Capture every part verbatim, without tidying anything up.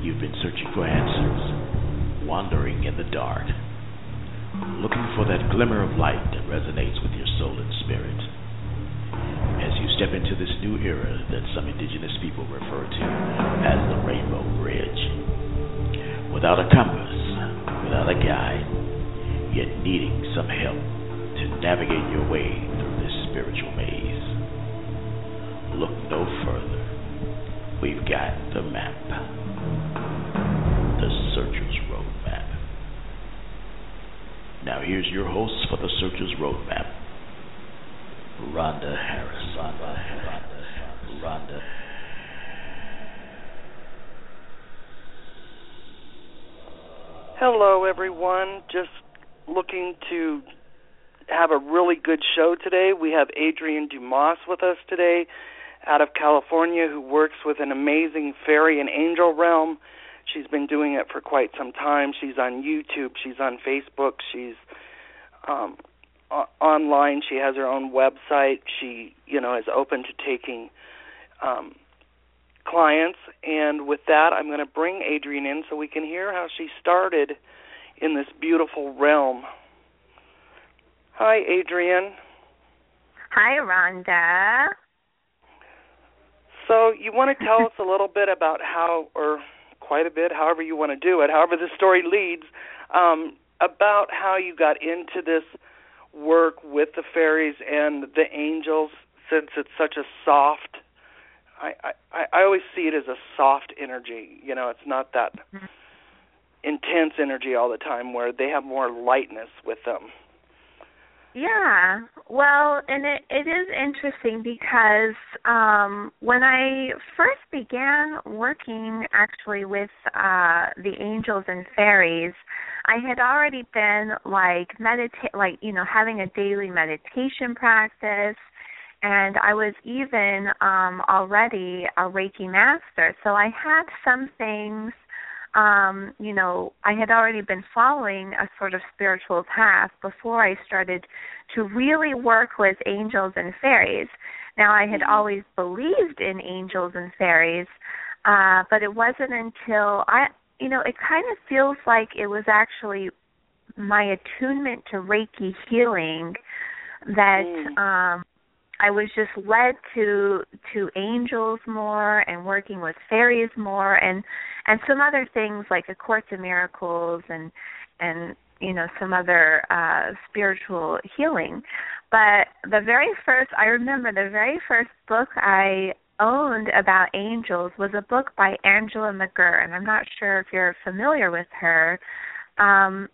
You've been searching for answers, wandering in the dark, looking for that glimmer of light that resonates with your soul and spirit. As you step into this new era that some indigenous people refer to as the Rainbow Bridge. Without a compass, without a guide, yet needing some help to navigate your way through this spiritual maze. Look no further. We've got the map. The Searcher's Roadmap. Now here's your host for the Searcher's Roadmap, Rhonda Harris. Rhonda Harris. Rhonda. Hello, everyone. Just looking to have a really good show today. We have Adrienne Dumas with us today out of California, who works with an amazing fairy and angel realm. She's been doing it for quite some time. She's on YouTube. She's on Facebook. She's um, o- online. She has her own website. She, you know, is open to taking um, clients. And with that, I'm going to bring Adrienne in so we can hear how she started in this beautiful realm. Hi, Adrienne. Hi, Rhonda. So you want to tell us a little bit about how, or quite a bit, however you want to do it, however the story leads, um, about how you got into this work with the fairies and the angels, since it's such a soft, I, I, I always see it as a soft energy. You know, it's not that mm-hmm. intense energy all the time where they have more lightness with them. Yeah, well, and it, it is interesting because um, when I first began working actually with uh, the angels and fairies, I had already been like medita- like you know, having a daily meditation practice, and I was even um, already a Reiki master, so I had some things. Um, you know, I had already been following a sort of spiritual path before I started to really work with angels and fairies. Now, I had always believed in angels and fairies, uh, but it wasn't until I, you know, it kind of feels like it was actually my attunement to Reiki healing that mm. um, I was just led to to angels more and working with fairies more and and some other things like A Course in Miracles and and you know some other uh, spiritual healing. But the very first, I remember the very first book I owned about angels was a book by Angela McGurr, and I'm not sure if you're familiar with her. Um,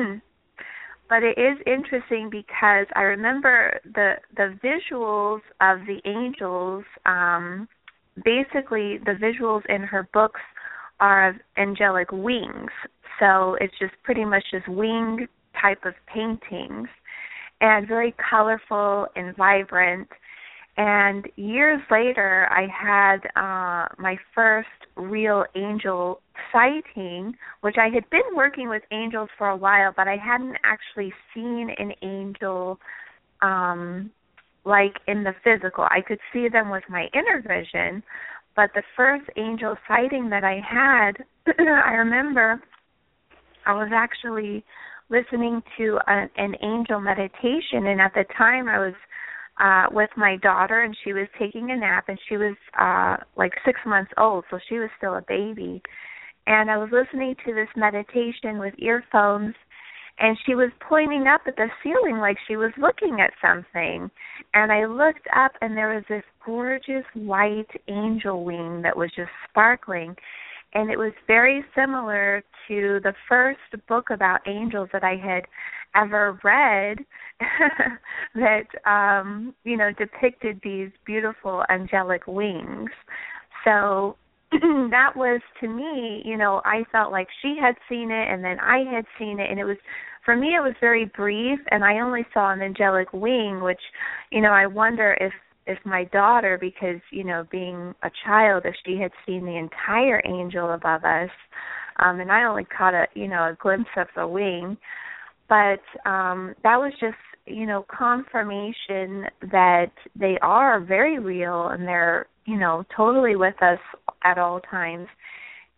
But it is interesting because I remember the the visuals of the angels, um, basically the visuals in her books are of angelic wings. So it's just pretty much just wing type of paintings and very colorful and vibrant. And years later, I had uh, my first real angel sighting, which I had been working with angels for a while, but I hadn't actually seen an angel um, like in the physical. I could see them with my inner vision, but the first angel sighting that I had, I remember I was actually listening to a, an angel meditation, and at the time I was Uh, with my daughter, and she was taking a nap, and she was uh, like six months old, so she was still a baby. And I was listening to this meditation with earphones, and she was pointing up at the ceiling like she was looking at something. And I looked up, and there was this gorgeous white angel wing that was just sparkling. And it was very similar to the first book about angels that I had ever read that, um, you know, depicted these beautiful angelic wings. So that was, to me, you know, I felt like she had seen it and then I had seen it. And it was, for me, it was very brief, and I only saw an angelic wing, which, you know, I wonder if if my daughter, because, you know, being a child, if she had seen the entire angel above us, um, and I only caught a, you know, a glimpse of the wing, but um, that was just, you know, confirmation that they are very real and they're, you know, totally with us at all times.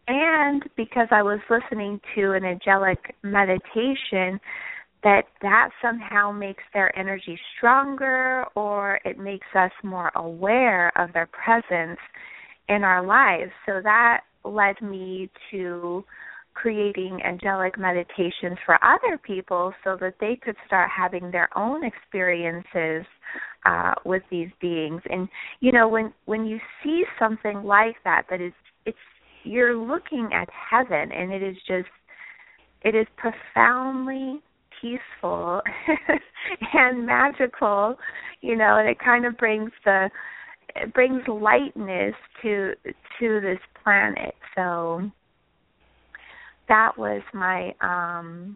and because I was listening to an angelic meditation, that that somehow makes their energy stronger, or it makes us more aware of their presence in our lives. So that led me to creating angelic meditations for other people so that they could start having their own experiences uh, with these beings. And, you know, when, when you see something like that, that is, it's, you're looking at heaven, and it is just, it is profoundly peaceful and magical, you know, and it kind of brings the, it brings lightness to, to this planet. So that was my, um,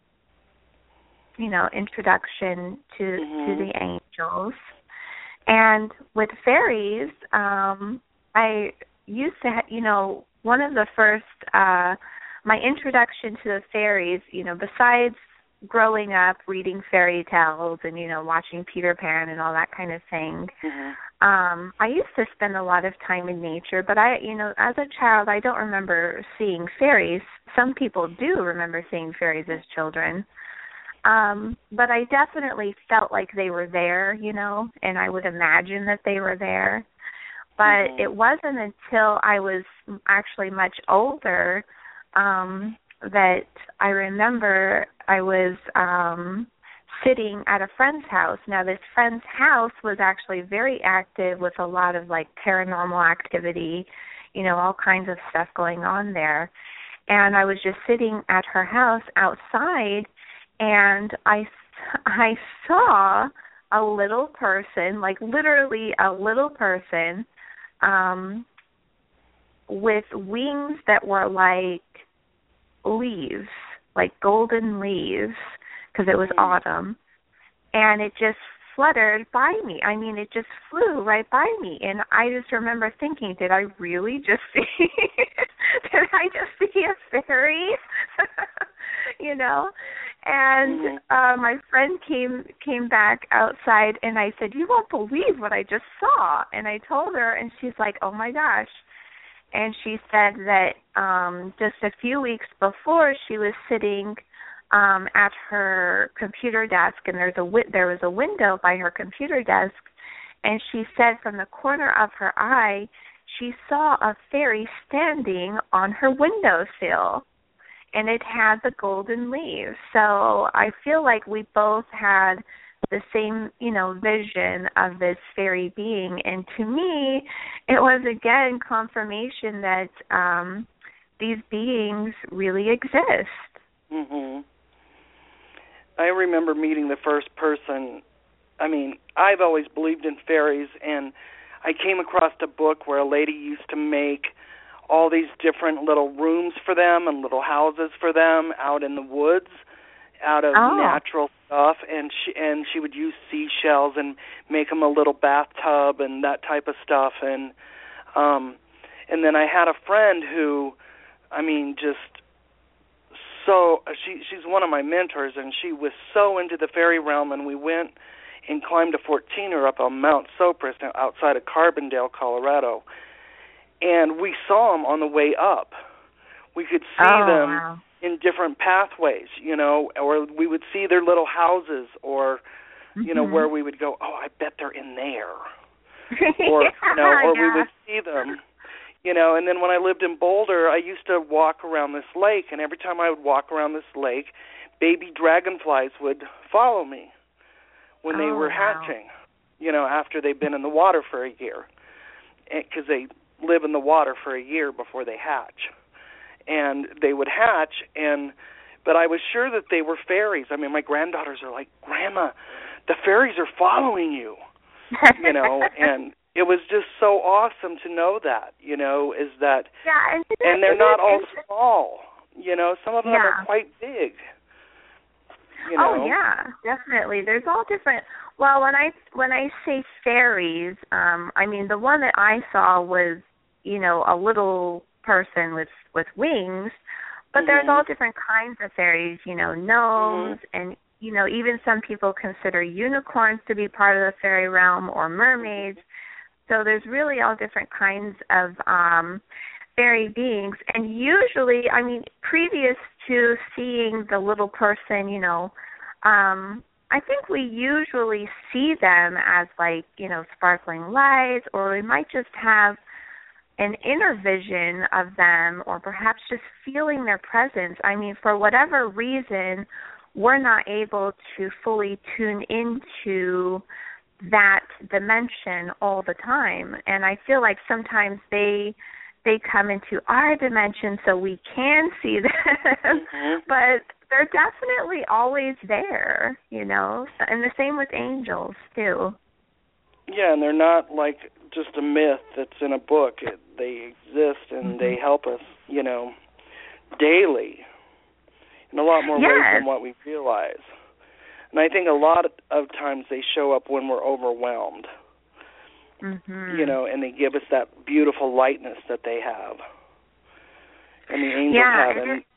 you know, introduction to mm-hmm. to the angels. And with fairies, um, I used to, ha- you know, one of the first, uh, my introduction to the fairies, you know, besides growing up reading fairy tales and, you know, watching Peter Pan and all that kind of thing, mm-hmm. Um, I used to spend a lot of time in nature, but I, you know, as a child, I don't remember seeing fairies. Some people do remember seeing fairies as children. Um, but I definitely felt like they were there, you know, and I would imagine that they were there. But mm-hmm. it wasn't until I was actually much older um, that I remember I was um, sitting at a friend's house. Now, this friend's house was actually very active with a lot of, like, paranormal activity, you know, all kinds of stuff going on there. And I was just sitting at her house outside, and I, I saw a little person, like literally a little person, um, with wings that were like leaves, like golden leaves, because it was autumn, and it just fluttered by me. I mean, it just flew right by me, and I just remember thinking, did I really just see, did I just see a fairy? You know? And uh, my friend came came back outside, and I said, you won't believe what I just saw. And I told her, and she's like, oh my gosh. And she said that um, just a few weeks before, she was sitting Um, at her computer desk, and there's a wi- there was a window by her computer desk, and she said from the corner of her eye, she saw a fairy standing on her windowsill, and it had the golden leaves. So I feel like we both had the same, you know, vision of this fairy being, and to me, it was again confirmation that um, these beings really exist. Mm-hmm. I remember meeting the first person. I mean, I've always believed in fairies, and I came across a book where a lady used to make all these different little rooms for them and little houses for them out in the woods, out of oh. natural stuff, and she and she would use seashells and make them a little bathtub and that type of stuff. And um, and then I had a friend who, I mean, just. So she she's one of my mentors, and she was so into the fairy realm, and we went and climbed a fourteener up on Mount Sopris outside of Carbondale, Colorado, and we saw them on the way up. We could see oh, them wow. in different pathways, you know, or we would see their little houses, or you mm-hmm. know, where we would go, oh, I bet they're in there, or yeah, you know, or yeah. we would see them. You know, and then when I lived in Boulder, I used to walk around this lake, and every time I would walk around this lake, baby dragonflies would follow me when they oh, were wow. hatching, you know, after they've been in the water for a year, because they live in the water for a year before they hatch. And they would hatch, and but I was sure that they were fairies. I mean, my granddaughters are like, Grandma, the fairies are following you, you know, and... It was just so awesome to know that, you know, is that, yeah, and, and they're not all small, you know, some of them yeah. are quite big. You know? Oh yeah, definitely. There's all different. Well, when I when I say fairies, um, I mean the one that I saw was, you know, a little person with with wings, but mm-hmm. there's all different kinds of fairies, you know, gnomes, mm-hmm. and you know, even some people consider unicorns to be part of the fairy realm, or mermaids. So there's really all different kinds of um, fairy beings. And usually, I mean, previous to seeing the little person, you know, um, I think we usually see them as like, you know, sparkling lights, or we might just have an inner vision of them, or perhaps just feeling their presence. I mean, for whatever reason, we're not able to fully tune into that dimension all the time. And I feel like sometimes they they come into our dimension so we can see them, mm-hmm. but they're definitely always there, you know, and the same with angels, too. Yeah, and they're not like just a myth that's in a book. It, they exist, and mm-hmm. they help us, you know, daily in a lot more yes. ways than what we realize. And I think a lot of times they show up when we're overwhelmed, mm-hmm. you know, and they give us that beautiful lightness that they have. And the angels yeah, have. And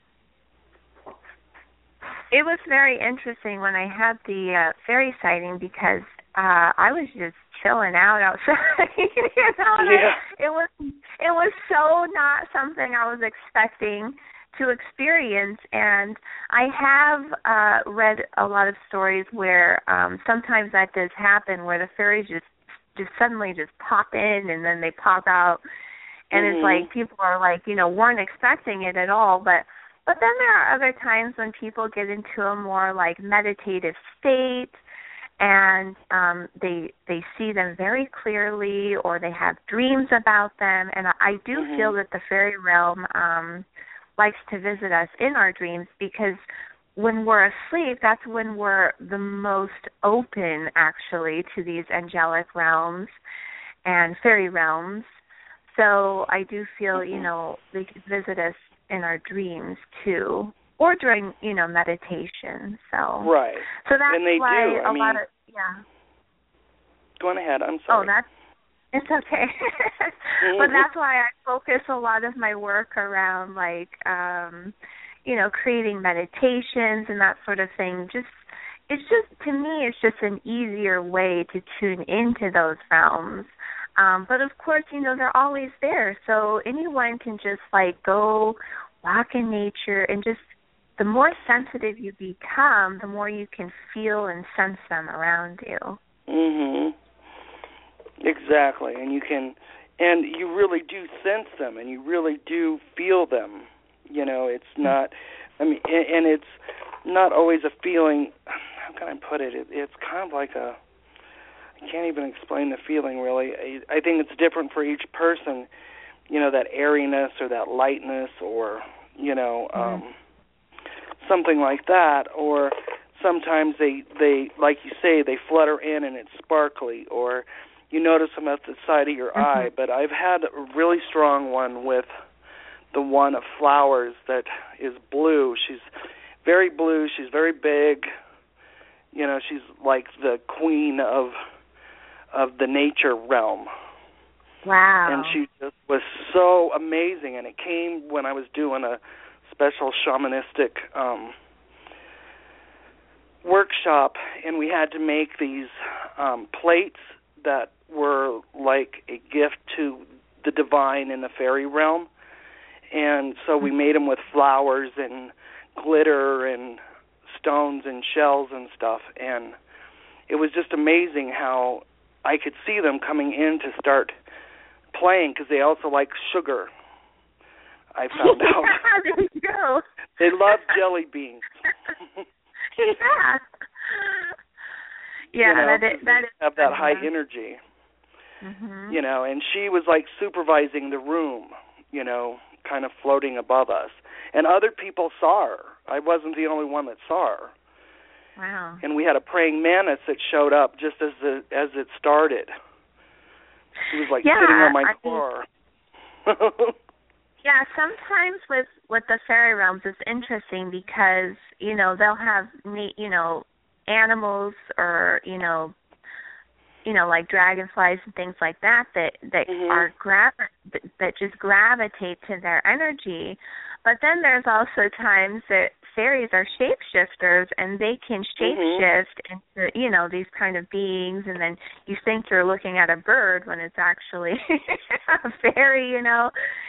it was very interesting when I had the uh, fairy sighting, because uh, I was just chilling out outside. you know, yeah. It was it was so not something I was expecting to experience, and I have uh, read a lot of stories where um, sometimes that does happen, where the fairies just just suddenly just pop in and then they pop out, and mm-hmm. it's like people are like, you know, weren't expecting it at all, but but then there are other times when people get into a more like meditative state, and um, they they see them very clearly, or they have dreams about them, and I, I do mm-hmm. feel that the fairy realm um, likes to visit us in our dreams, because when we're asleep, that's when we're the most open, actually, to these angelic realms and fairy realms. So I do feel, mm-hmm. you know, they could visit us in our dreams, too, or during, you know, meditation. So right. So that's and they why do. I a mean, lot of, yeah. Go on ahead. I'm Oh, sorry. that's, it's okay. mm-hmm. But that's why I focus a lot of my work around, like, um, you know, creating meditations and that sort of thing. Just, it's just, to me, it's just an easier way to tune into those realms. Um, but, of course, you know, they're always there. So anyone can just, like, go walk in nature, and just the more sensitive you become, the more you can feel and sense them around you. Mhm. Exactly. And you can, and you really do sense them, and you really do feel them. You know, it's not, I mean, and it's not always a feeling, how can I put it? it it's kind of like a, I can't even explain the feeling, really. I, I think it's different for each person, you know, that airiness or that lightness, or, you know, um, mm-hmm. something like that. Or sometimes they, they, like you say, they flutter in and it's sparkly, or you notice them at the side of your mm-hmm. eye. But I've had a really strong one with the one of flowers that is blue. She's very blue. She's very big. You know, she's like the queen of of the nature realm. Wow. And she just was so amazing, and it came when I was doing a special shamanistic um, workshop, and we had to make these um, plates that were like a gift to the divine in the fairy realm. And so we made them with flowers and glitter and stones and shells and stuff, and it was just amazing how I could see them coming in to start playing, because they also like sugar, I found out. There you go. They love jelly beans. yeah. Yeah, you know, that is, that is have that fun, high yeah. energy. Mm-hmm. You know, and she was like supervising the room, you know, kind of floating above us. And other people saw her. I wasn't the only one that saw her. Wow. And we had a praying mantis that showed up just as the as it started. She was like yeah, sitting on my I car. Think, yeah, sometimes with, with the fairy realms, it's interesting because, you know, they'll have, you know, animals or, you know, you know, like dragonflies and things like that that, that mm-hmm. are gra- that just gravitate to their energy. But then there's also times that fairies are shapeshifters, and they can shapeshift mm-hmm. into, you know, these kind of beings, and then you think you're looking at a bird when it's actually a fairy, you know.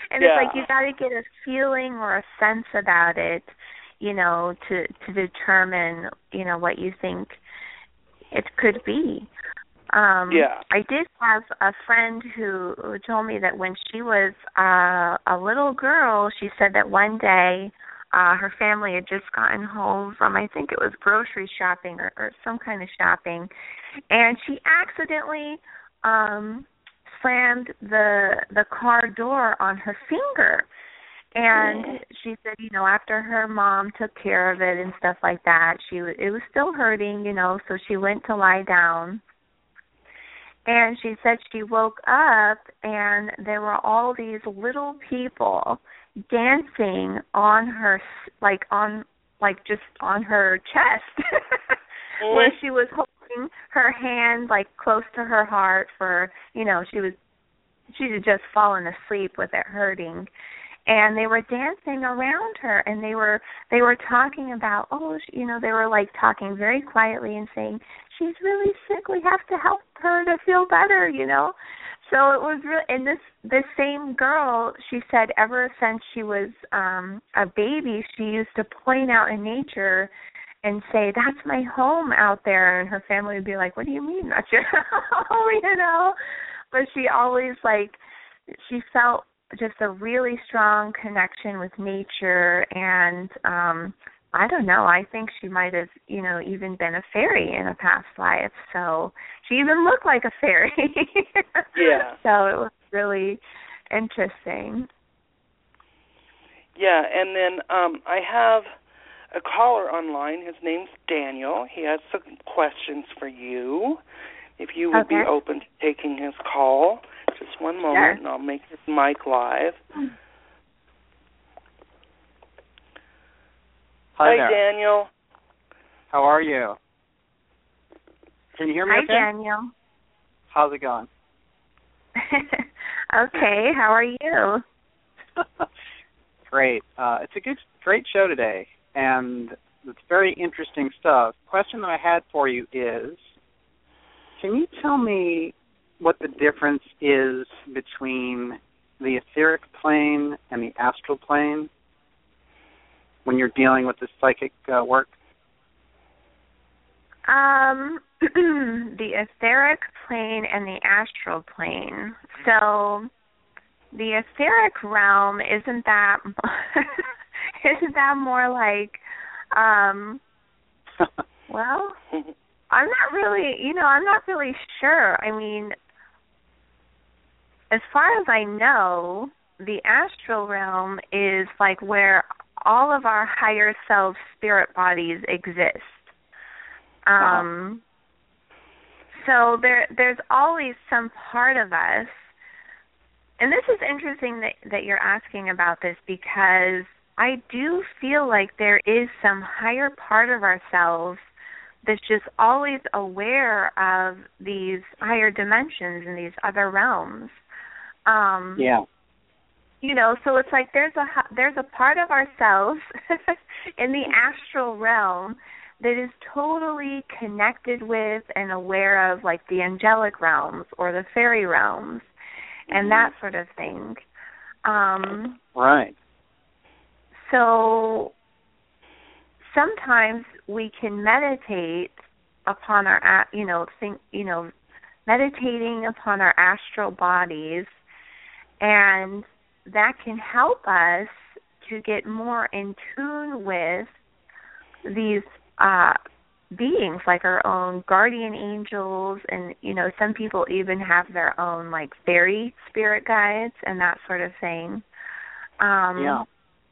and yeah. it's like you got to get a feeling or a sense about it, you know, to to determine, you know, what you think it could be. Um, yeah. I did have a friend who, who told me that when she was uh, a little girl, she said that one day uh, her family had just gotten home from, I think it was grocery shopping or, or some kind of shopping, and she accidentally um, slammed the the car door on her finger. And mm. she said, you know, after her mom took care of it and stuff like that, she w- it was still hurting, you know, so she went to lie down. And she said she woke up and there were all these little people dancing on her, like on, like just on her chest, mm. where she was holding her hand like close to her heart for, you know, she was, she had just fallen asleep with it hurting. And they were dancing around her, and they were they were talking about, oh, you know, they were like talking very quietly and saying, she's really sick. We have to help her to feel better, you know. So it was really, and this this same girl, she said, ever since she was um, a baby, she used to point out in nature and say, that's my home out there, and her family would be like, what do you mean that's your home, you know? But she always like she felt just a really strong connection with nature, and um I don't know, I think she might have, you know, even been a fairy in a past life. So she even looked like a fairy. Yeah. So it was really interesting. Yeah, and then um I have a caller online. His name's Daniel. He has some questions for you. If you would okay. be open to taking his call. Just one moment, sure. and I'll make his mic live. Hi, Hi there. Daniel. How are you? Can you hear me Hi, okay? Daniel. How's it going? Okay, how are you? Great. Uh, it's a good, great show today, and it's very interesting stuff. The question that I had for you is, can you tell me what the difference is between the etheric plane and the astral plane when you're dealing with the psychic uh, work? Um, the etheric plane and the astral plane. So the etheric realm, isn't that isn't that more like, um, well, I'm not really, you know, I'm not really sure. I mean, as far as I know, the astral realm is like where all of our higher self spirit bodies exist. Um, uh-huh. So there, there's always some part of us, and this is interesting that, that you're asking about this, because I do feel like there is some higher part of ourselves that's just always aware of these higher dimensions and these other realms. Um, yeah. You know, so it's like there's a there's a part of ourselves in the astral realm that is totally connected with and aware of, like, the angelic realms or the fairy realms and that sort of thing. Um, right. So sometimes we can meditate upon our, you know, think, you know, meditating upon our astral bodies, and that can help us to get more in tune with these uh, beings, like our own guardian angels, and, you know, some people even have their own, like, fairy spirit guides and that sort of thing. Um, yeah.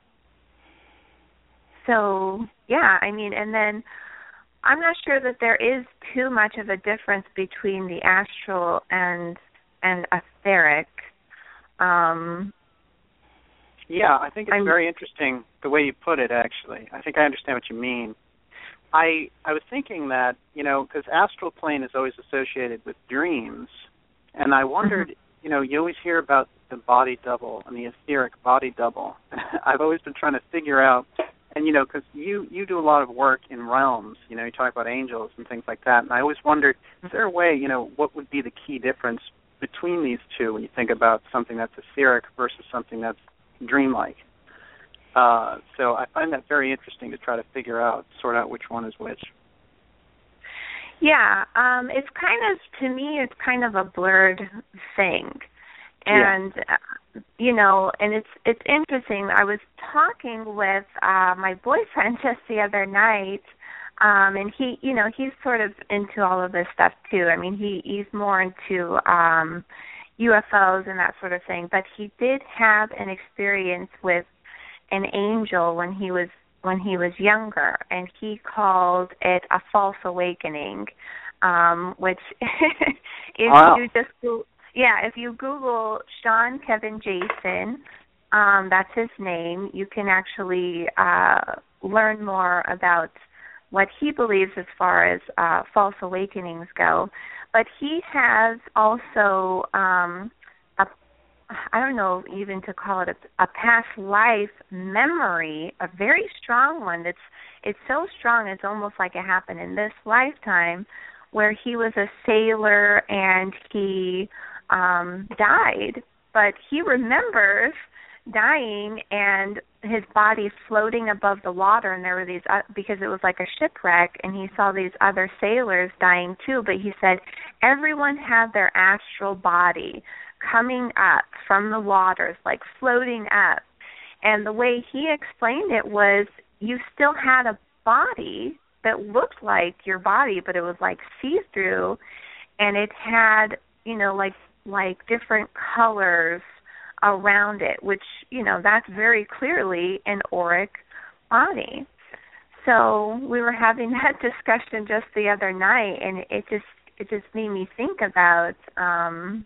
So, yeah, I mean, and then I'm not sure that there is too much of a difference between the astral and and etheric. Um, yeah, I think it's I'm, very interesting the way you put it, actually. I think I understand what you mean. I I was thinking that, you know, because astral plane is always associated with dreams, and I wondered, mm-hmm. you know, you always hear about the body double and the etheric body double. I've always been trying to figure out, and, you know, because you, you do a lot of work in realms, you know, you talk about angels and things like that, and I always wondered, is there a way, you know, what would be the key difference between these two when you think about something that's etheric versus something that's dreamlike. Uh, so I find that very interesting to try to figure out, sort out which one is which. Yeah, um, it's kind of, to me, it's kind of a blurred thing. And, yeah. uh, you know, and it's it's interesting. I was talking with uh, my boyfriend just the other night, um, and he, you know, he's sort of into all of this stuff too. I mean, he, he's more into um, U F Os and that sort of thing, but he did have an experience with an angel when he was when he was younger, and he called it a false awakening, um, which if wow. you just go, yeah, if you Google Sean Kevin Jason, um, that's his name, you can actually uh, learn more about what he believes as far as uh, false awakenings go. But he has also um, a I don't know even to call it a, a past life memory, a very strong one. That's it's so strong it's almost like it happened in this lifetime, where he was a sailor and he um, died, but he remembers dying and his body floating above the water, and there were these uh, because it was like a shipwreck, and he saw these other sailors dying too. But he said everyone had their astral body coming up from the waters, like floating up. And the way he explained it was you still had a body that looked like your body, but it was like see-through, and it had, you know, like like different colors around it, which, you know, that's very clearly an auric body. So we were having that discussion just the other night, and it just it just made me think about um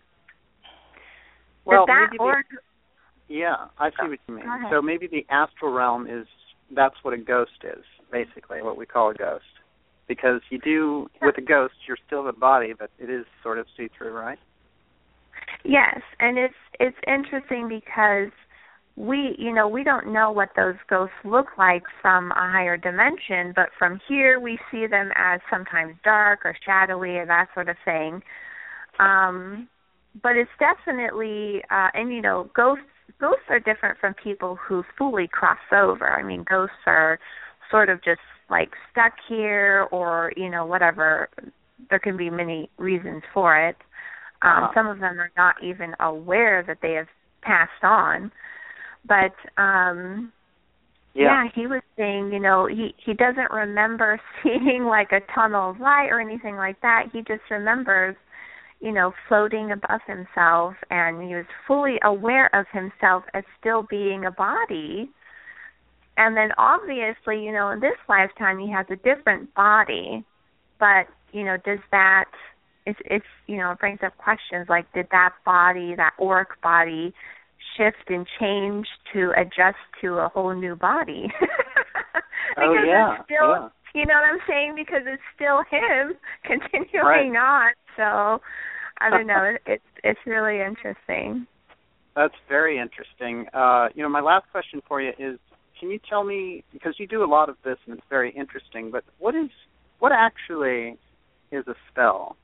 Well, that maybe or the, yeah, I see what you mean. So maybe the astral realm is, that's what a ghost is, basically, what we call a ghost. Because you do, with a ghost, you're still the body, but it is sort of see-through, right? Yes, and it's it's interesting because we, you know, we don't know what those ghosts look like from a higher dimension, but from here we see them as sometimes dark or shadowy or that sort of thing. Um But it's definitely, uh, and you know, ghosts ghosts are different from people who fully cross over. I mean, ghosts are sort of just like stuck here, or you know, whatever. There can be many reasons for it. Um, uh-huh. Some of them are not even aware that they have passed on. But um, yeah. yeah, he was saying, you know, he he doesn't remember seeing like a tunnel of light or anything like that. He just remembers, you know, floating above himself, and he was fully aware of himself as still being a body. And then obviously, you know, in this lifetime he has a different body, but, you know, does that, it's, it's you know, it brings up questions like, did that body, that auric body, shift and change to adjust to a whole new body? Oh, yeah, it's still, yeah. You know what I'm saying? Because it's still him continuing right. on, so I don't know. It, it's it's really interesting. That's very interesting. Uh, you know, my last question for you is: can you tell me, because you do a lot of this and it's very interesting, but what is what actually is a spell?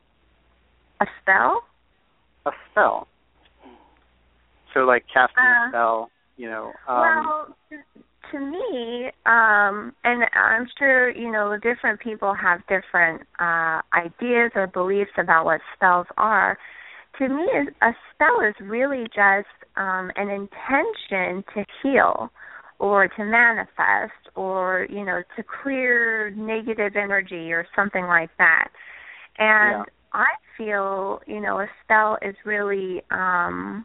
A spell? A spell. So, like casting uh, a spell. You know. Um, well, to me, um, and I'm sure, you know, different people have different uh, ideas or beliefs about what spells are. To me, a spell is really just um, an intention to heal or to manifest or, you know, to clear negative energy or something like that. And yeah. I feel, you know, a spell is really, um,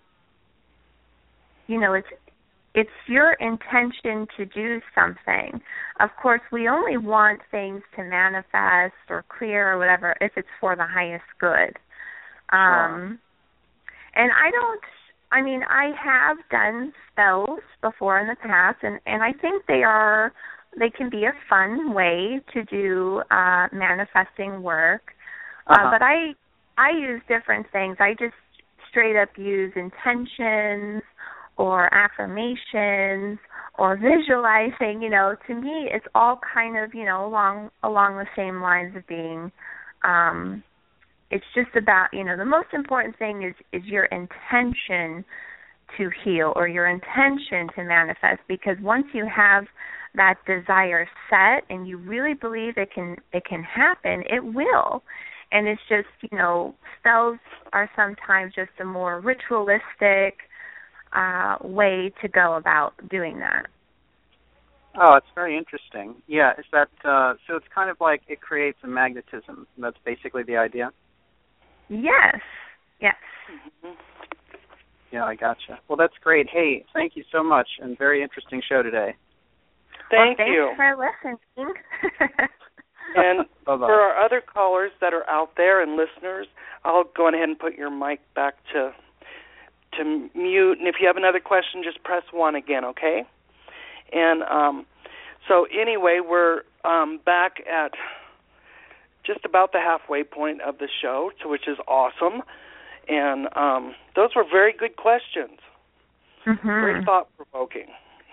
you know, it's It's your intention to do something. Of course, we only want things to manifest or clear or whatever if it's for the highest good. Um, sure. And I don't, I mean, I have done spells before in the past, and, and I think they are, they can be a fun way to do uh, manifesting work. Uh-huh. Uh, but I, I use different things. I just straight up use intentions or affirmations or visualizing. You know, to me, it's all kind of, you know, along along the same lines of being, um, it's just about, you know, the most important thing is, is your intention to heal or your intention to manifest, because once you have that desire set and you really believe it can it can happen, it will. And it's just, you know, spells are sometimes just a more ritualistic uh, way to go about doing that. Oh, it's very interesting. Yeah, is that uh, so? It's kind of like it creates a magnetism. That's basically the idea. Yes. Yes. Mm-hmm. Yeah, I gotcha. Well, that's great. Hey, thank you so much, and very interesting show today. Thank well, you. Thanks for listening. And Bye-bye. for our other callers that are out there and listeners, I'll go ahead and put your mic back to to mute. And if you have another question, just press one again, okay? And um, so anyway, we're um, back at just about the halfway point of the show, so which is awesome. And um, those were very good questions, mm-hmm. very thought-provoking.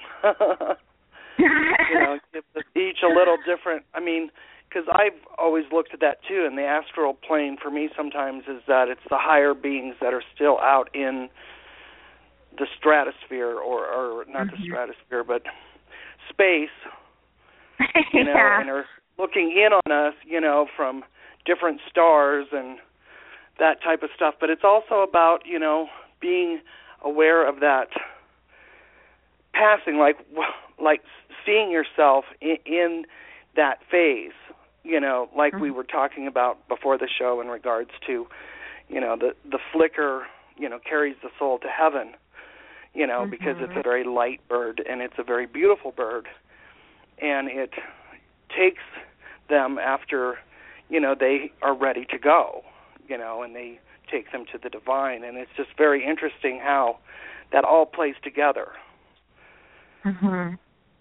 You know, gives us each a little different. I mean, because I've always looked at that too. And the astral plane for me sometimes is that it's the higher beings that are still out in the stratosphere, or, or not mm-hmm. the stratosphere, but space. You know, yeah. and are looking in on us, you know, from different stars and that type of stuff. But it's also about, you know, being aware of that passing, like like seeing yourself in, in that phase, you know, like mm-hmm. we were talking about before the show in regards to, you know, the, the flicker, you know, carries the soul to heaven, you know, mm-hmm. because it's a very light bird and it's a very beautiful bird. And it takes them after, you know, they are ready to go, you know, and they take them to the divine. And it's just very interesting how that all plays together. Mm-hmm.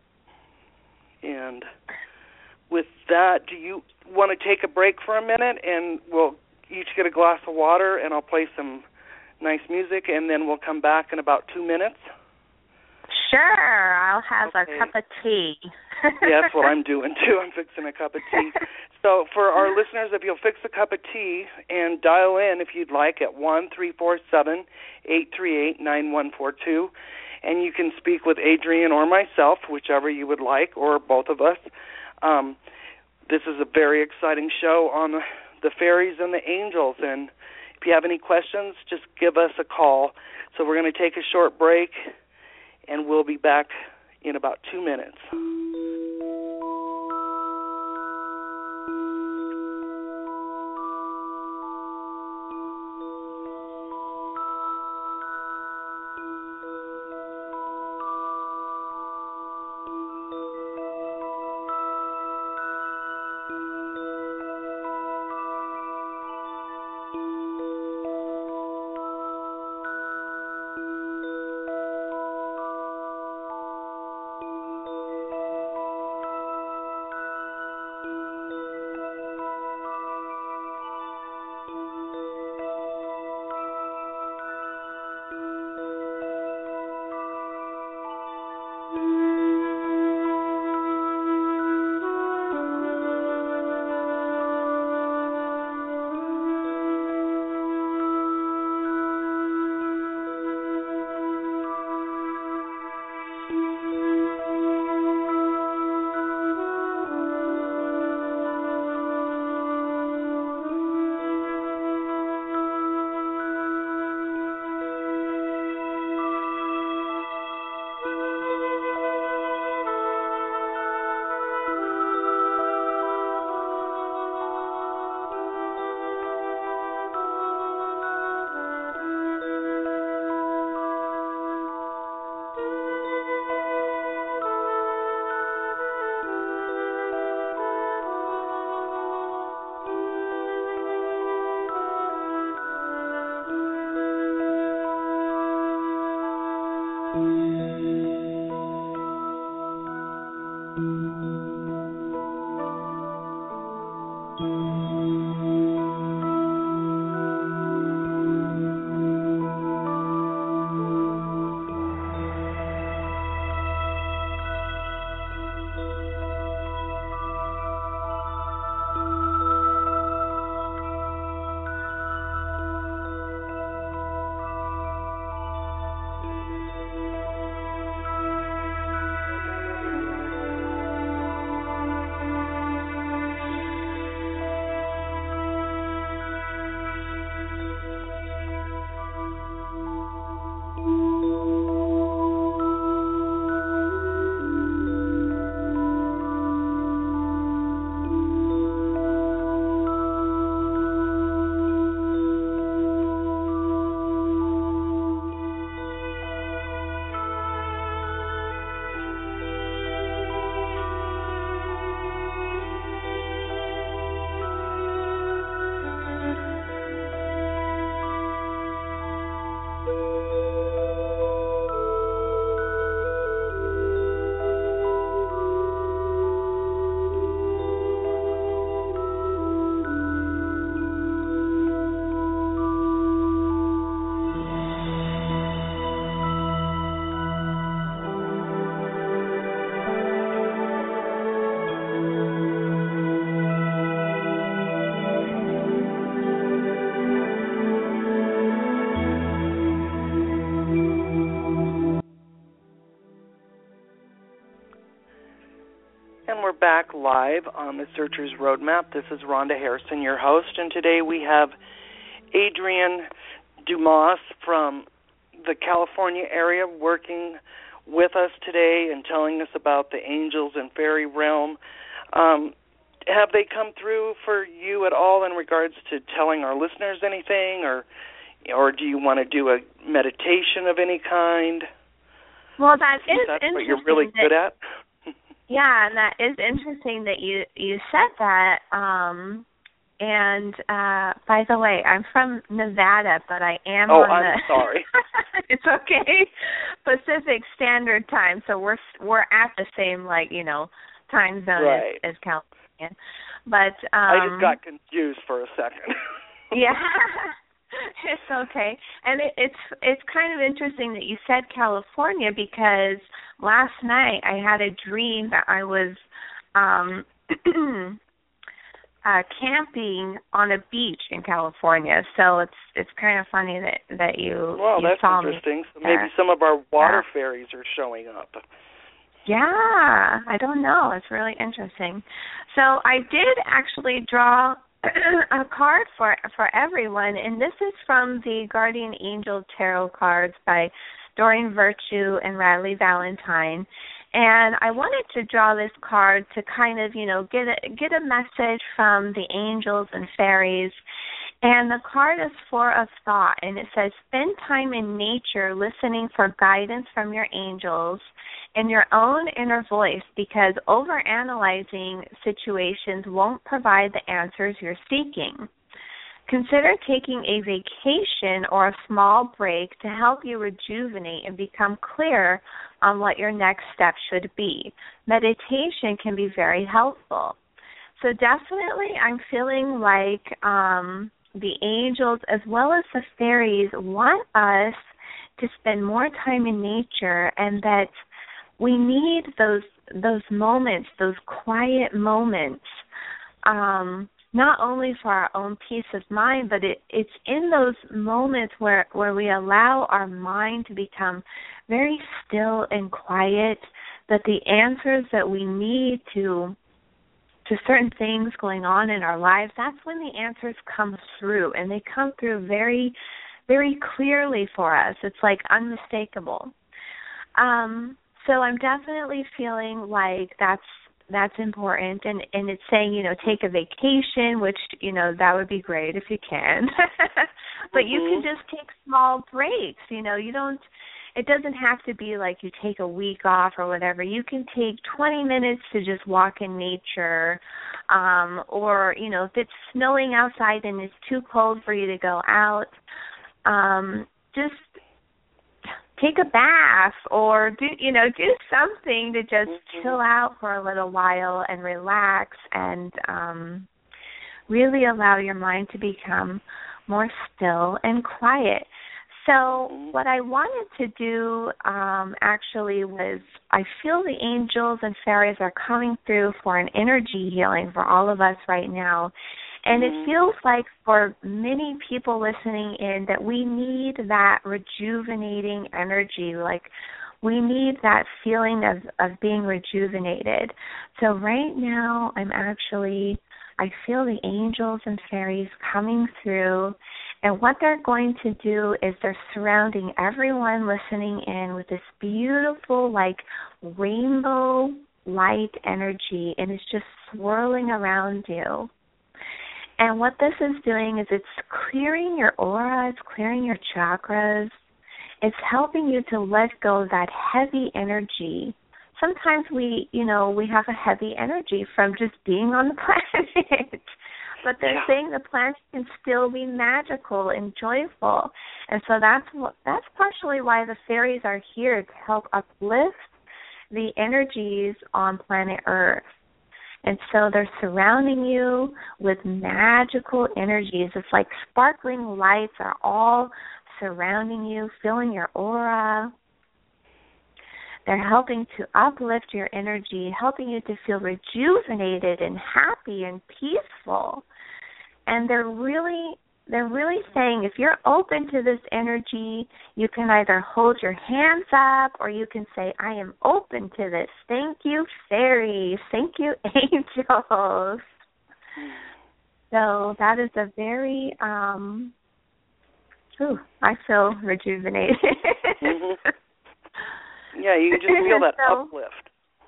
And with that, do you want to take a break for a minute, and we'll each get a glass of water, and I'll play some nice music, and then we'll come back in about two minutes? Sure. I'll have Okay. a cup of tea. Yeah, that's what I'm doing, too. I'm fixing a cup of tea. So for our listeners, if you'll fix a cup of tea and dial in, if you'd like, at one three four seven, eight three eight, nine one four two, and you can speak with Adrienne or myself, whichever you would like, or both of us. Um, this is a very exciting show on the fairies and the angels, and if you have any questions, just give us a call. So we're going to take a short break, and we'll be back in about two minutes. back live on the Searcher's Roadmap. This is Rhonda Harrison, your host, and today we have Adrienne Dumas from the California area working with us today and telling us about the angels and fairy realm. Um, have they come through for you at all in regards to telling our listeners anything, or or do you want to do a meditation of any kind? Well, that is That's interesting. what you're really that, good at. Yeah, and that is interesting that you you said that. Um, and uh, by the way, I'm from Nevada, but I am oh, on I'm the. sorry. It's okay. Pacific Standard Time, so we're we're at the same like you know time zone right. as, as California. But um, I just got confused for a second. Yeah. It's okay, and it, it's it's kind of interesting that you said California, because last night I had a dream that I was um, uh, camping on a beach in California. So it's it's kind of funny that that you well, you that's saw interesting. me So there. maybe some of our water yeah. fairies are showing up. Yeah, I don't know. It's really interesting. So I did actually draw a card for for everyone, and this is from the Guardian Angel Tarot cards by Doreen Virtue and Radley Valentine. And I wanted to draw this card to kind of, you know, get a, get a message from the angels and fairies. And the card is four of thought, and it says, spend time in nature listening for guidance from your angels and your own inner voice, because overanalyzing situations won't provide the answers you're seeking. Consider taking a vacation or a small break to help you rejuvenate and become clear on what your next step should be. Meditation can be very helpful. So definitely I'm feeling like um, the angels as well as the fairies want us to spend more time in nature, and that we need those those moments, those quiet moments, um, not only for our own peace of mind, but it, it's in those moments where, where we allow our mind to become very still and quiet, that the answers that we need to to certain things going on in our lives, that's when the answers come through, and they come through very, very clearly for us. It's like unmistakable. Um, so I'm definitely feeling like that's that's important, and, and it's saying, you know, take a vacation, which, you know, that would be great if you can. But mm-hmm. you can just take small breaks, you know, you don't, it doesn't have to be like you take a week off or whatever. You can take twenty minutes to just walk in nature, um, or, you know, if it's snowing outside and it's too cold for you to go out, um, just take a bath, or do you know do something to just mm-hmm. chill out for a little while and relax, and um, really allow your mind to become more still and quiet. So what I wanted to do um, actually was, I feel the angels and fairies are coming through for an energy healing for all of us right now. And it feels like for many people listening in that we need that rejuvenating energy, like we need that feeling of, of being rejuvenated. So right now I'm actually, I feel the angels and fairies coming through, and what they're going to do is they're surrounding everyone listening in with this beautiful, like, rainbow light energy, and it's just swirling around you. And what this is doing is it's clearing your aura, it's clearing your chakras, it's helping you to let go of that heavy energy. Sometimes we, you know, we have a heavy energy from just being on the planet. But they're yeah. saying the planet can still be magical and joyful. And so that's what, that's partially why the fairies are here, to help uplift the energies on planet Earth. And so they're surrounding you with magical energies. It's like sparkling lights are all surrounding you, filling your aura. They're helping to uplift your energy, helping you to feel rejuvenated and happy and peaceful. And they're really, they're really saying if you're open to this energy, you can either hold your hands up or you can say, I am open to this. Thank you, fairies. Thank you, angels. So that is a very, um, ooh, I feel rejuvenated. Mm-hmm. Yeah, you can just feel that so, uplift.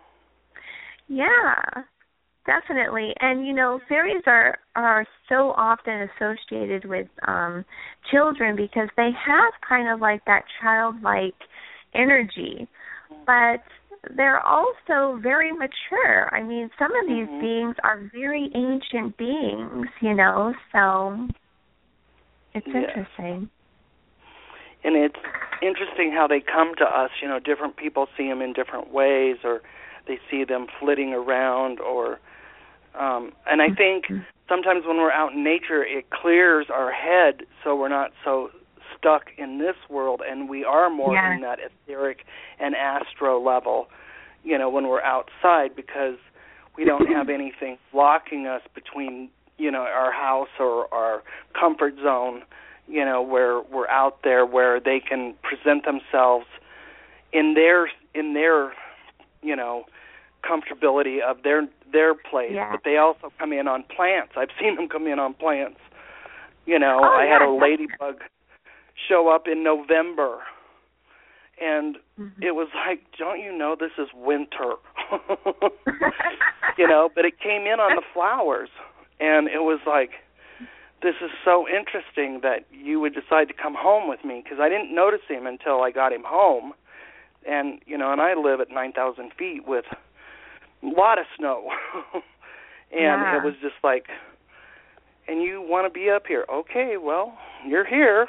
Yeah. Definitely. And, you know, fairies are, are so often associated with um, children because they have kind of like that childlike energy. But they're also very mature. I mean, some of these mm-hmm. beings are very ancient beings, you know, so it's yeah. interesting. And it's interesting how they come to us. You know, different people see them in different ways, or they see them flitting around, or Um, and I think sometimes when we're out in nature, it clears our head so we're not so stuck in this world, and we are more yeah. in that etheric and astro level, you know, when we're outside, because we don't have anything blocking us between, you know, our house or our comfort zone, you know, where we're out there where they can present themselves in their, in their, you know, comfortability of their their place, yeah. but they also come in on plants. I've seen them come in on plants. You know, oh, I yeah, had a ladybug show up in November, and mm-hmm. it was like, don't you know this is winter? You know, but it came in on the flowers, and it was like, this is so interesting that you would decide to come home with me, because I didn't notice him until I got him home, and, you know, and I live at nine thousand feet with a lot of snow. And yeah. it was just like, and you want to be up here. Okay, well, you're here.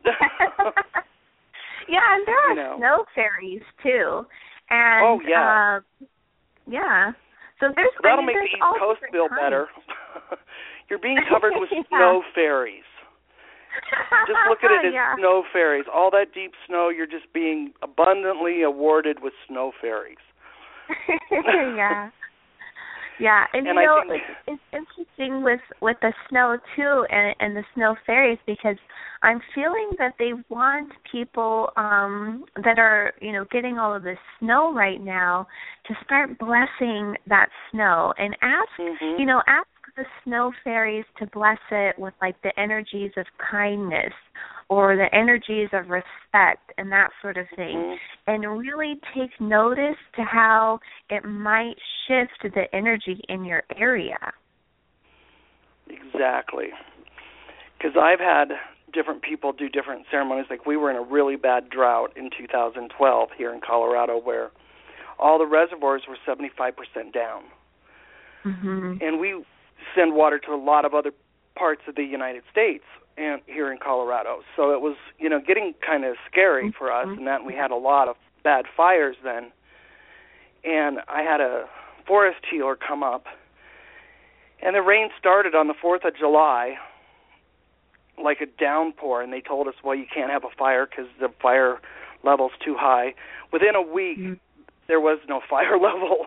Yeah, and there are you know. snow fairies, too. And, oh, yeah. Uh, yeah. So there's well, that'll I mean, make the there's East Coast feel kinds. better. You're being covered with yeah. snow fairies. Just look at it as yeah. snow fairies. All that deep snow, you're just being abundantly awarded with snow fairies. yeah. Yeah, and, and you know, think... it's, it's interesting with, with the snow, too, and, and the snow fairies, because I'm feeling that they want people um, that are, you know, getting all of this snow right now to start blessing that snow and ask, mm-hmm. you know, ask the snow fairies to bless it with, like, the energies of kindness or the energies of respect and that sort of thing, mm-hmm. and really take notice to how it might shift the energy in your area. Exactly. Because I've had different people do different ceremonies. Like, we were in a really bad drought in two thousand twelve here in Colorado where all the reservoirs were seventy-five percent down. Mm-hmm. And we send water to a lot of other parts of the United States and here in Colorado. So it was, you know, getting kind of scary for us, and that we had a lot of bad fires then. And I had a forest healer come up, and the rain started on the fourth of July, like a downpour, and they told us, well, you can't have a fire because the fire level's too high. Within a week, mm-hmm. there was no fire level.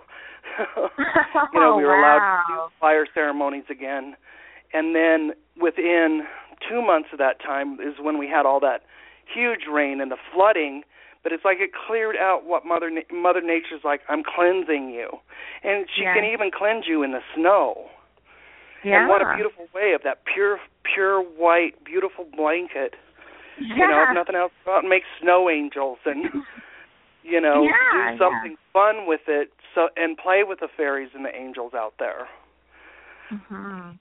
You know, we were wow. allowed to do fire ceremonies again. And then within two months of that time is when we had all that huge rain and the flooding, but it's like it cleared out what Mother Na- Mother Nature's like, I'm cleansing you. And she yeah. can even cleanse you in the snow. Yeah. And what a beautiful way of that pure, pure white, beautiful blanket. Yeah. You know, if nothing else, go out and make snow angels and, you know, yeah, do something yeah. fun with it so and play with the fairies and the angels out there. Mhm.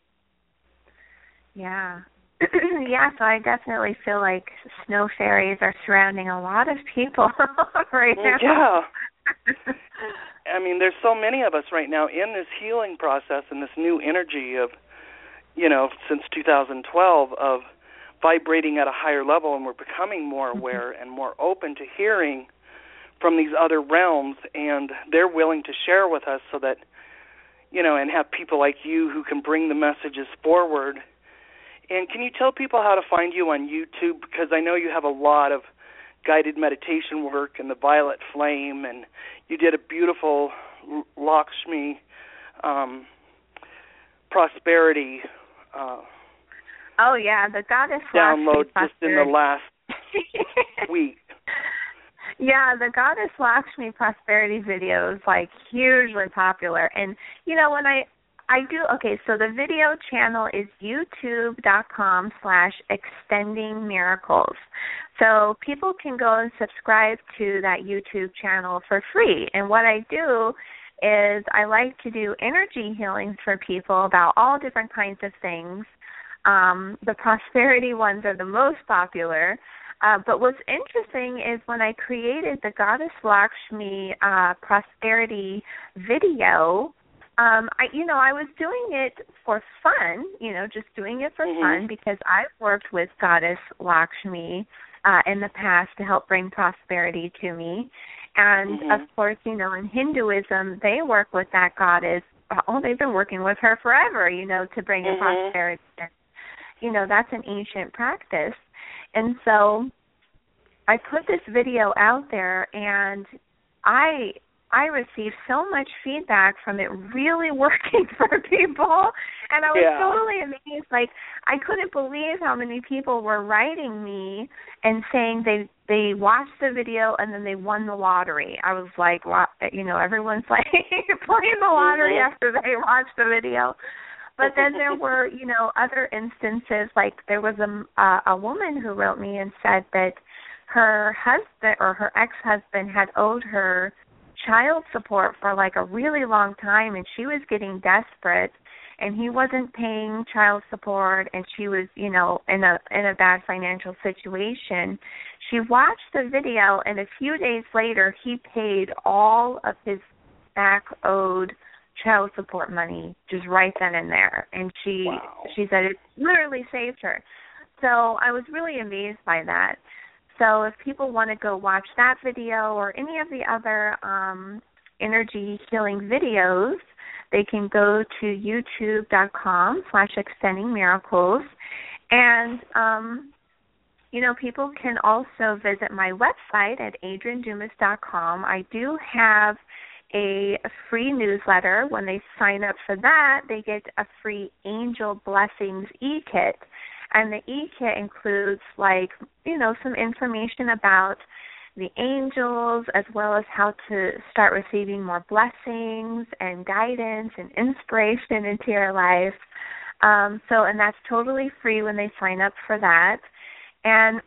Yeah. Yeah, so I definitely feel like snow fairies are surrounding a lot of people right now. Yeah. I mean, there's so many of us right now in this healing process and this new energy of, you know, since two thousand twelve of vibrating at a higher level, and we're becoming more aware mm-hmm. and more open to hearing from these other realms, and they're willing to share with us so that, you know, and have people like you who can bring the messages forward. And can you tell people how to find you on YouTube? Because I know you have a lot of guided meditation work and the Violet Flame, and you did a beautiful Lakshmi um, prosperity uh, Oh yeah, the Goddess download Lakshmi just in the last week. Yeah, the Goddess Lakshmi prosperity videos, like, hugely popular. And, you know, when I, I do, okay, so the video channel is youtube.com slash extending miracles. So people can go and subscribe to that YouTube channel for free. And what I do is I like to do energy healings for people about all different kinds of things. Um, the prosperity ones are the most popular. Uh, but what's interesting is when I created the Goddess Lakshmi uh, prosperity video, um, I, you know, I was doing it for fun, you know, just doing it for mm-hmm. fun because I've worked with Goddess Lakshmi uh, in the past to help bring prosperity to me. And, mm-hmm. of course, you know, in Hinduism, they work with that goddess. Oh, they've been working with her forever, you know, to bring in mm-hmm. prosperity. You know, that's an ancient practice. And so I put this video out there, and I I received so much feedback from it really working for people, and I was yeah. totally amazed. Like, I couldn't believe how many people were writing me and saying they they watched the video and then they won the lottery. I was like, wow, you know, everyone's like playing the lottery mm-hmm. after they watched the video. But then there were, you know, other instances, like there was a, uh, a woman who wrote me and said that her husband or her ex-husband had owed her child support for like a really long time, and she was getting desperate, and he wasn't paying child support, and she was, you know, in a in a bad financial situation. She watched the video, and a few days later, he paid all of his back owed child support money just right then and there, and she wow. she said it literally saved her. So I was really amazed by that. So if people want to go watch that video or any of the other um, energy healing videos, they can go to youtube.com slash extending miracles. And, um, you know, people can also visit my website at adrienne dumas dot com. I do have a free newsletter. When they sign up for that, they get a free Angel Blessings e-kit. And the e-kit includes, like, you know, some information about the angels as well as how to start receiving more blessings and guidance and inspiration into your life. Um, so, and that's totally free when they sign up for that. And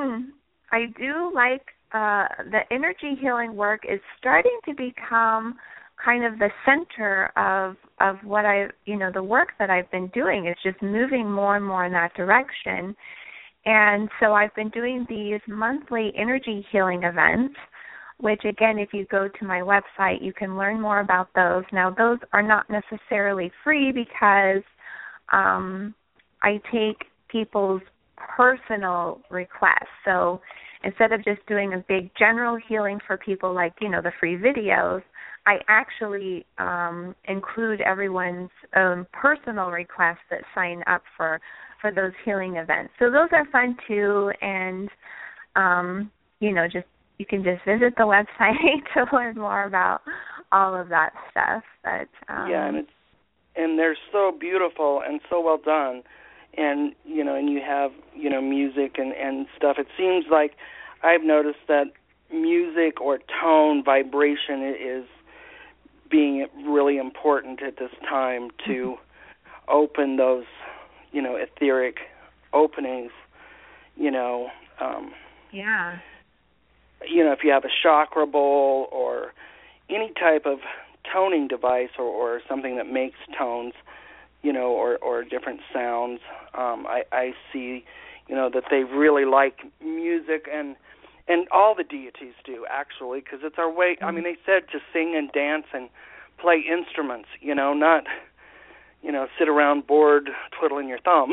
I do like uh, the energy healing work is starting to become kind of the center of of what I, you know, the work that I've been doing is just moving more and more in that direction. And so I've been doing these monthly energy healing events, which, again, if you go to my website, you can learn more about those. Now, those are not necessarily free because um, I take people's personal requests. So instead of just doing a big general healing for people like, you know, the free videos, I actually um, include everyone's um, personal requests that sign up for, for those healing events. So those are fun too, and um, you know, just you can just visit the website to learn more about all of that stuff. But um, yeah, and it's and they're so beautiful and so well done, and you know, and you have you know music and, and stuff. It seems like I've noticed that music or tone, vibration is being really important at this time to mm-hmm. open those, you know, etheric openings, you know. Um, yeah. You know, if you have a chakra bowl or any type of toning device or, or something that makes tones, you know, or, or different sounds, um, I, I see, you know, that they really like music, and and all the deities do, actually, because it's our way. Mm-hmm. I mean, they said to sing and dance and play instruments, you know, not, you know, sit around bored twiddling your thumbs.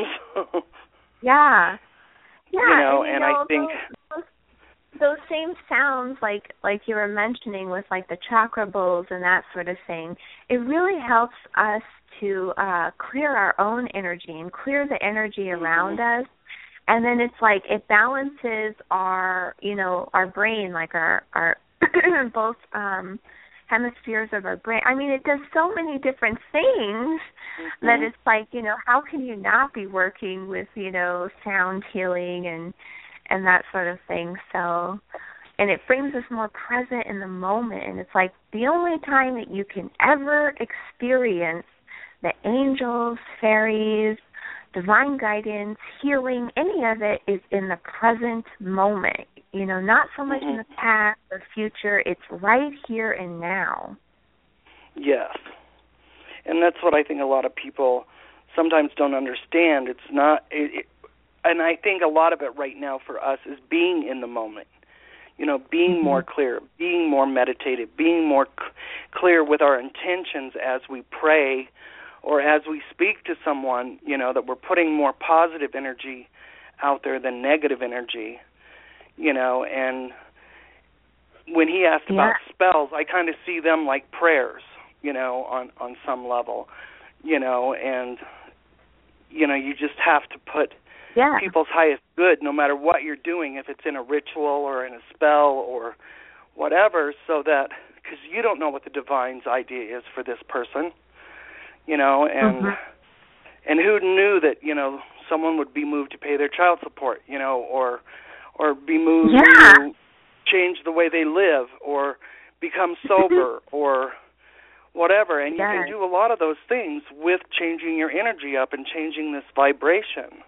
yeah. Yeah. You know, and, you and know, I think those, those, those same sounds, like like you were mentioning with, like, the chakra bowls and that sort of thing, it really helps us to uh, clear our own energy and clear the energy mm-hmm. around us. And then it's like it balances our, you know, our brain, like our, our both, um, hemispheres of our brain. I mean, it does so many different things mm-hmm. that it's like, you know, how can you not be working with, you know, sound healing and and that sort of thing. So, and it brings us more present in the moment. And it's like the only time that you can ever experience the angels, fairies, divine guidance, healing, any of it is in the present moment. You know, not so much mm-hmm. in the past or future. It's right here and now. Yes. And that's what I think a lot of people sometimes don't understand. It's not, it, it, and I think a lot of it right now for us is being in the moment. You know, being mm-hmm. more clear, being more meditative, being more c- clear with our intentions as we pray or as we speak to someone, you know, that we're putting more positive energy out there than negative energy, you know. And when he asked yeah. about spells, I kind of see them like prayers, you know, on, on some level, you know, and, you know, you just have to put yeah. people's highest good no matter what you're doing, if it's in a ritual or in a spell or whatever, so that, because you don't know what the divine's idea is for this person. You know, and mm-hmm. and who knew that, you know, someone would be moved to pay their child support, you know, or or be moved yeah. to change the way they live or become sober or whatever. And yes. you can do a lot of those things with changing your energy up and changing this vibration.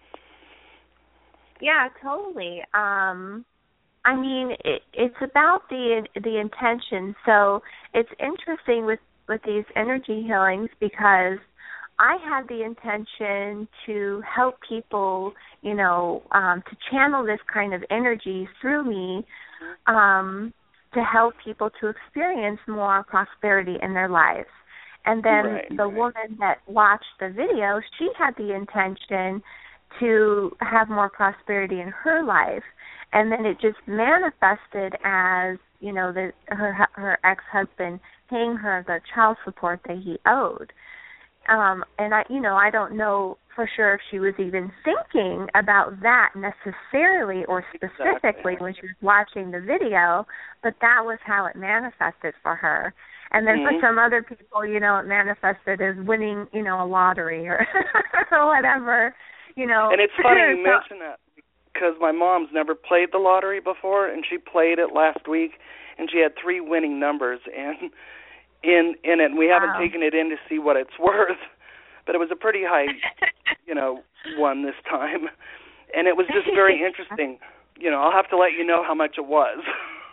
Yeah, totally. Um, I mean, it, it's about the the intention. So it's interesting with with these energy healings because I had the intention to help people, you know, um, to channel this kind of energy through me um, to help people to experience more prosperity in their lives. And then right, the right. woman that watched the video, she had the intention to have more prosperity in her life. And then it just manifested as, you know, the, her her ex-husband paying her the child support that he owed. Um, and, I, you know, I don't know for sure if she was even thinking about that necessarily or specifically exactly. when she was watching the video, but that was how it manifested for her. And then mm-hmm. for some other people, you know, it manifested as winning, you know, a lottery or, or whatever, you know. And it's funny you mention that because my mom's never played the lottery before, and she played it last week, and she had three winning numbers, and in in it. And we wow. haven't taken it in to see what it's worth, but it was a pretty high, you know, one this time. And it was just very interesting. You know, I'll have to let you know how much it was.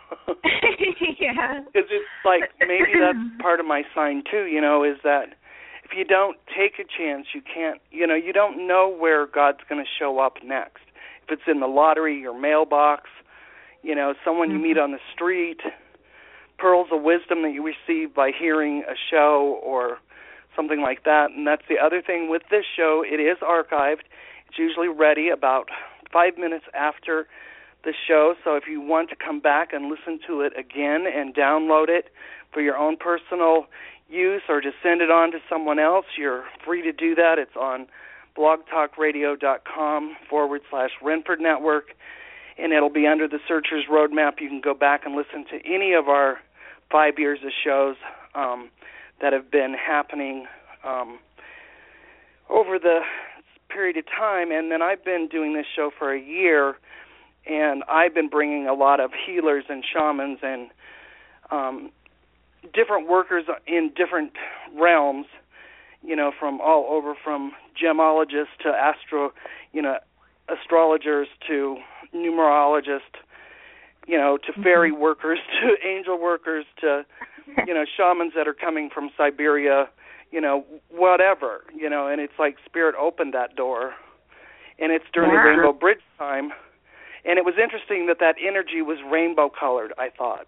yeah. Because it's like maybe that's part of my sign too, you know, is that if you don't take a chance, you can't, you know, you don't know where God's going to show up next. If it's in the lottery, your mailbox, you know, someone mm-hmm. you meet on the street, pearls of wisdom that you receive by hearing a show or something like that. And that's the other thing with this show. It is archived. It's usually ready about five minutes after the show. So if you want to come back and listen to it again and download it for your own personal use or to send it on to someone else, you're free to do that. It's on blogtalkradio.com forward slash Renford Network, and it'll be under the Searcher's Roadmap. You can go back and listen to any of our five years of shows um, that have been happening um, over the period of time. And then I've been doing this show for a year, and I've been bringing a lot of healers and shamans and um, different workers in different realms, you know, from all over, from gemologists to astro, you know, astrologers to numerologists, you know, to fairy mm-hmm. workers, to angel workers, to, you know, shamans that are coming from Siberia, you know, whatever, you know, and it's like Spirit opened that door, and it's during yeah. the Rainbow Bridge time, and it was interesting that that energy was rainbow-colored, I thought.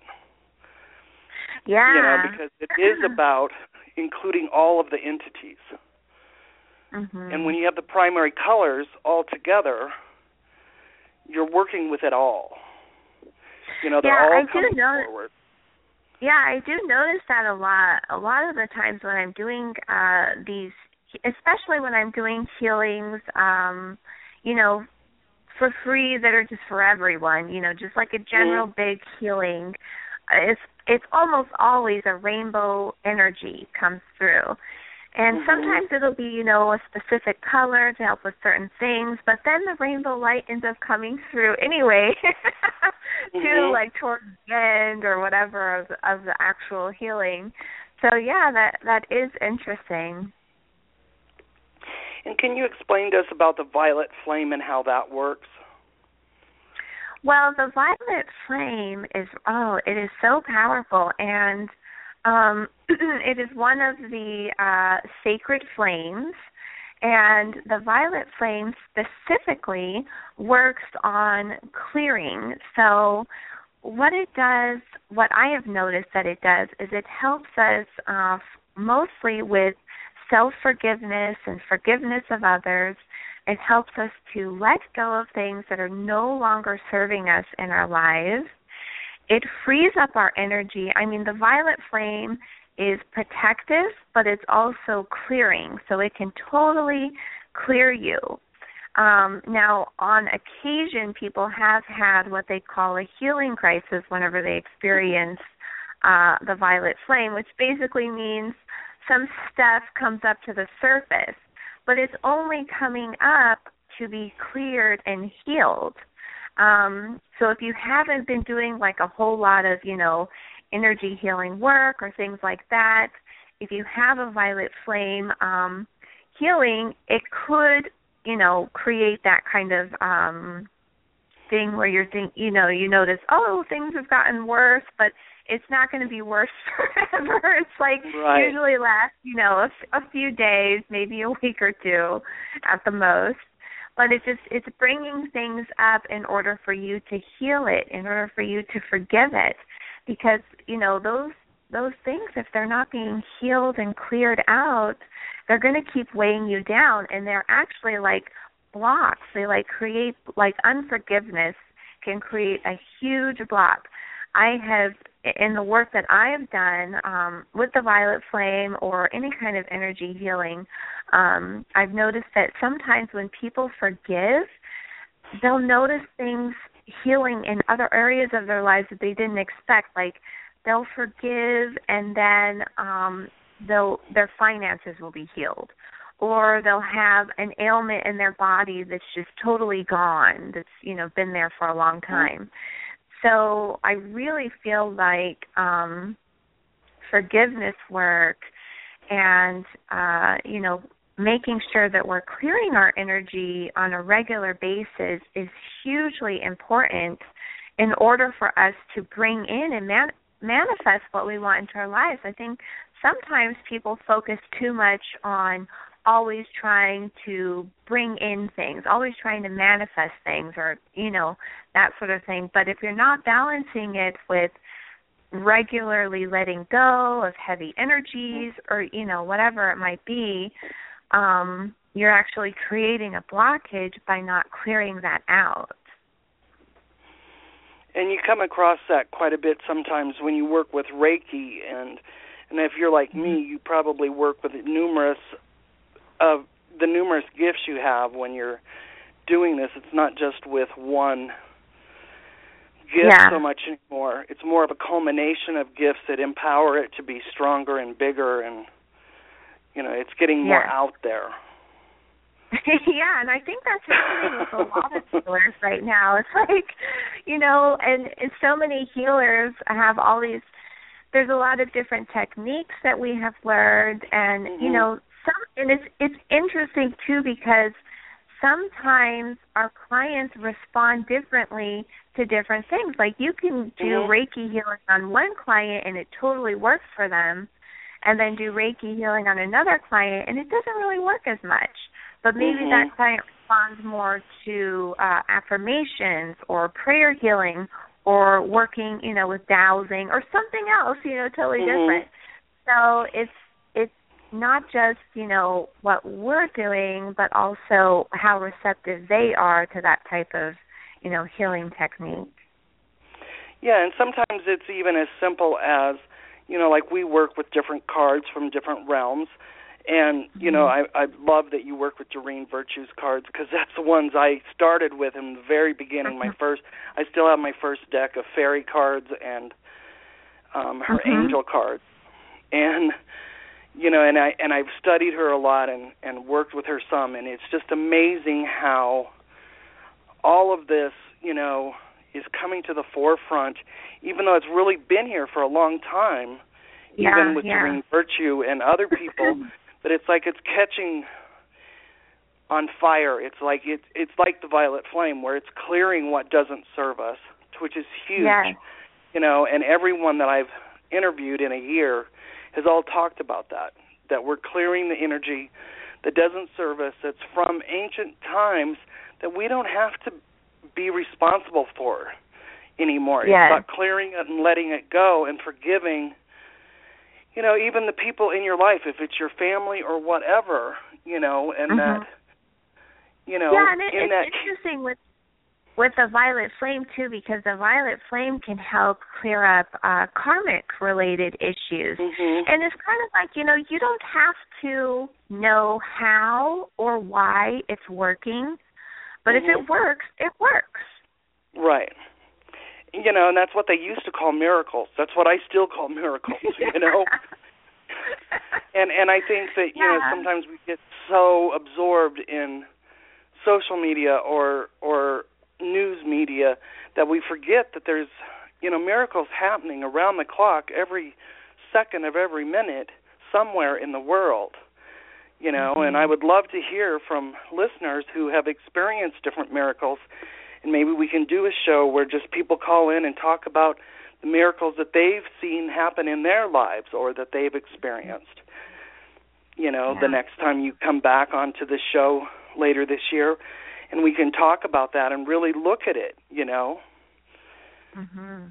Yeah. You know, because it is about including all of the entities. Mm-hmm. And when you have the primary colors all together, you're working with it all. You know, they're yeah, all I coming do notice, forward. Yeah, I do notice that a lot. A lot of the times when I'm doing uh, these, especially when I'm doing healings, um, you know, for free that are just for everyone, you know, just like a general mm-hmm. big healing, it's it's almost always a rainbow energy comes through. And mm-hmm. sometimes it'll be, you know, a specific color to help with certain things, but then the rainbow light ends up coming through anyway to mm-hmm. like towards the end or whatever of, of the actual healing. So yeah, that that is interesting. And can you explain to us about the violet flame and how that works? Well, the violet flame is, oh, it is so powerful, and um, it is one of the uh, sacred flames, and the violet flame specifically works on clearing. So what it does, what I have noticed that it does, is it helps us uh, mostly with self-forgiveness and forgiveness of others. It helps us to let go of things that are no longer serving us in our lives. It frees up our energy. I mean, the violet flame is protective, but it's also clearing, so it can totally clear you. Um, now, on occasion, people have had what they call a healing crisis whenever they experience uh, the violet flame, which basically means some stuff comes up to the surface, but it's only coming up to be cleared and healed. Um, so if you haven't been doing like a whole lot of, you know, energy healing work or things like that, if you have a violet flame um, healing, it could, you know, create that kind of um, thing where you're think, you know, you notice, oh, things have gotten worse, but it's not going to be worse forever. It's like right. usually lasts, you know, a, a few days, maybe a week or two at the most. But it's just, it's bringing things up in order for you to heal it, in order for you to forgive it. Because, you know, those those things, if they're not being healed and cleared out, they're going to keep weighing you down. And they're actually like blocks. They like create, like unforgiveness can create a huge block. I have, in the work that I have done um, with the violet flame or any kind of energy healing, um, I've noticed that sometimes when people forgive, they'll notice things healing in other areas of their lives that they didn't expect. Like they'll forgive and then um, they'll their finances will be healed. Or they'll have an ailment in their body that's just totally gone, that's, you know, been there for a long time. So I really feel like um, forgiveness work and, uh, you know, making sure that we're clearing our energy on a regular basis is hugely important in order for us to bring in and man- manifest what we want into our lives. I think sometimes people focus too much on always trying to bring in things, always trying to manifest things or, you know, that sort of thing. But if you're not balancing it with regularly letting go of heavy energies or, you know, whatever it might be, um, you're actually creating a blockage by not clearing that out. And you come across that quite a bit sometimes when you work with Reiki. And, and if you're like me, you probably work with numerous of the numerous gifts you have when you're doing this. It's not just with one gift yeah. so much anymore. It's more of a culmination of gifts that empower it to be stronger and bigger, and, you know, it's getting more yeah. out there. Yeah, and I think that's happening with a lot of healers right now. It's like, you know, and, and so many healers have all these, there's a lot of different techniques that we have learned, and, mm-hmm. you know, Some, and it's it's interesting, too, because sometimes our clients respond differently to different things. Like you can do mm-hmm. Reiki healing on one client and it totally works for them, and then do Reiki healing on another client and it doesn't really work as much. But maybe mm-hmm. that client responds more to uh, affirmations or prayer healing or working, you know, with dowsing or something else, you know, totally mm-hmm. different. So it's it's not just, you know, what we're doing, but also how receptive they are to that type of, you know, healing technique. Yeah, and sometimes it's even as simple as, you know, like we work with different cards from different realms. And, you know, I, I love that you work with Doreen Virtue's cards because that's the ones I started with in the very beginning. My first, I still have my first deck of fairy cards, and um, her mm-hmm. angel cards, and you know, and I and I've studied her a lot and and worked with her some, and it's just amazing how all of this, you know, is coming to the forefront, even though it's really been here for a long time, yeah, even with yeah. Doreen Virtue and other people. But it's like it's catching on fire. It's like it, it's like the violet flame, where it's clearing what doesn't serve us, which is huge. Yes. You know, and everyone that I've interviewed in a year has all talked about that, that we're clearing the energy that doesn't serve us, that's from ancient times, that we don't have to be responsible for anymore. Yes. It's about clearing it and letting it go and forgiving, you know, even the people in your life, if it's your family or whatever, you know, and mm-hmm. that, you know, yeah, and it, in it's that interesting with with the violet flame too, because the violet flame can help clear up uh, karmic-related issues. Mm-hmm. And it's kind of like, you know, you don't have to know how or why it's working, but mm-hmm. if it works, it works. Right. You know, and that's what they used to call miracles. That's what I still call miracles, you know. and and I think that, you yeah. know, sometimes we get so absorbed in social media or or news media that we forget that there's, you know, miracles happening around the clock every second of every minute somewhere in the world, you know, mm-hmm. and I would love to hear from listeners who have experienced different miracles, and maybe we can do a show where just people call in and talk about the miracles that they've seen happen in their lives or that they've experienced. You know, yeah. the next time you come back onto the show later this year, and we can talk about that and really look at it, you know, mm-hmm.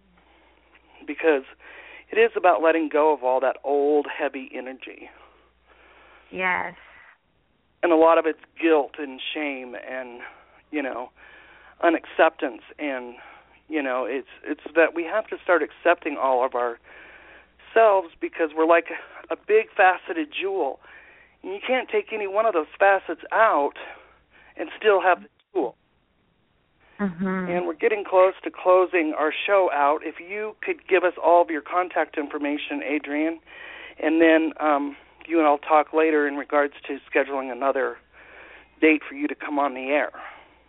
because it is about letting go of all that old, heavy energy. Yes. And a lot of it's guilt and shame and, you know, unacceptance, and, you know, it's it's that we have to start accepting all of ourselves, because we're like a big faceted jewel. And you can't take any one of those facets out and still have the jewel. Mm-hmm. And we're getting close to closing our show out. If you could give us all of your contact information, Adrienne, and then um, you and I'll talk later in regards to scheduling another date for you to come on the air.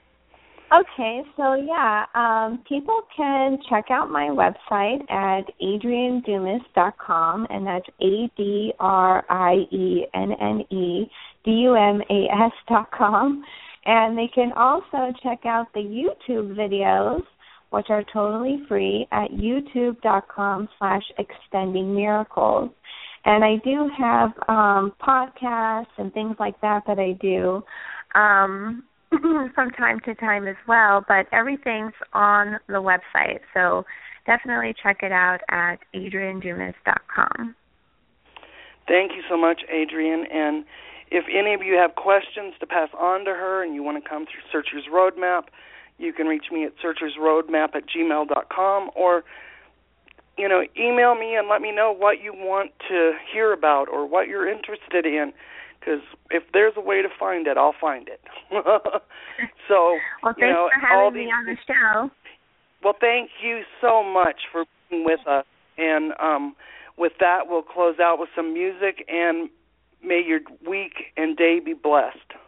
Okay, so yeah, um, people can check out my website at adrienne dumas dot com, and that's A D R I E N N E D U M A S dot com. And they can also check out the YouTube videos, which are totally free, at youtube dot com slash extending miracles. And I do have um, podcasts and things like that that I do um, from time to time as well, but everything's on the website. So definitely check it out at adrienne dumas dot com. Thank you so much, Adrienne. And if any of you have questions to pass on to her and you want to come through Searcher's Roadmap, you can reach me at searchers roadmap at gmail dot com, or, you know, email me and let me know what you want to hear about or what you're interested in, because if there's a way to find it, I'll find it. So, well, thanks you know, for having all me these, on the show. Well, thank you so much for being with us. And um, with that, we'll close out with some music, and may your week and day be blessed.